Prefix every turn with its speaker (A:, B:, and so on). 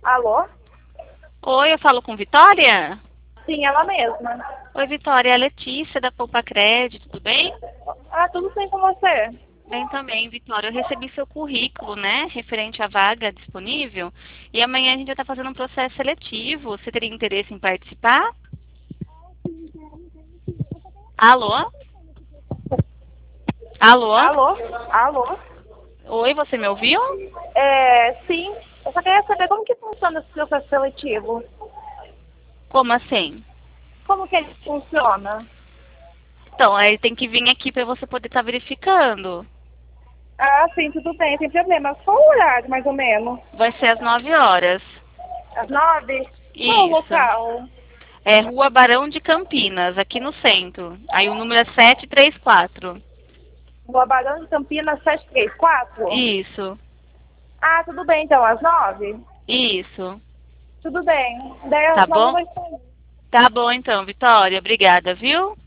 A: Alô?
B: Oi, eu falo com Vitória?
A: Sim, ela mesma.
B: Oi, Vitória, é a Letícia da Poupa Crédito, tudo bem?
A: Ah, tudo bem com você?
B: Bem também, Vitória. Eu recebi seu currículo, né, referente à vaga disponível. E amanhã a gente vai estar fazendo um processo seletivo. Você teria interesse em participar? Alô? Alô?
A: Alô? Alô?
B: Oi, você me ouviu?
A: Sim. Eu só queria saber como que funciona esse processo seletivo.
B: Como assim?
A: Como que ele funciona?
B: Então, aí tem que vir aqui para você poder estar verificando.
A: Ah, sim, tudo bem, sem problema. Qual o horário, mais ou menos?
B: Vai ser às 9 horas.
A: Às 9? Qual o
B: Isso.
A: local?
B: É Rua Barão de Campinas, aqui no centro. Aí o número é 734.
A: Rua Barão de Campinas 734?
B: Isso,
A: Ah, tudo bem, então, às 9?
B: isso.
A: Tudo bem. Daí
B: Tá
A: às 9 eu
B: bom?
A: vou estar aí.
B: Tá bom então, Vitória. Obrigada, viu?